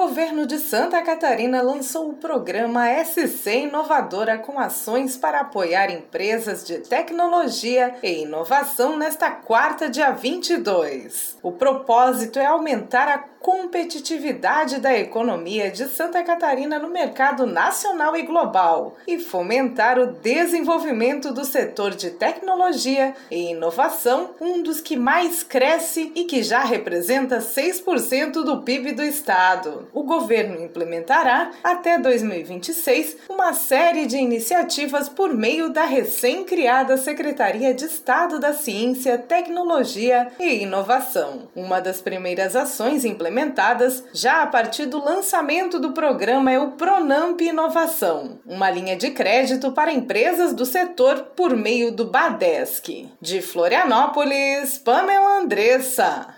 governo de Santa Catarina lançou o programa SC Inovadora com ações para apoiar empresas de tecnologia e inovação nesta quarta, dia 22. O propósito é aumentar a competitividade da economia de Santa Catarina no mercado nacional e global e fomentar o desenvolvimento do setor de tecnologia e inovação, um dos que mais cresce e que já representa 6% do PIB do estado. O governo implementará, até 2026, uma série de iniciativas por meio da recém-criada Secretaria de Estado da Ciência, Tecnologia e Inovação. Uma das primeiras ações implementadas já a partir do lançamento do programa é o Pronamp Inovação, uma linha de crédito para empresas do setor por meio do Badesc. De Florianópolis, Pamela Andressa.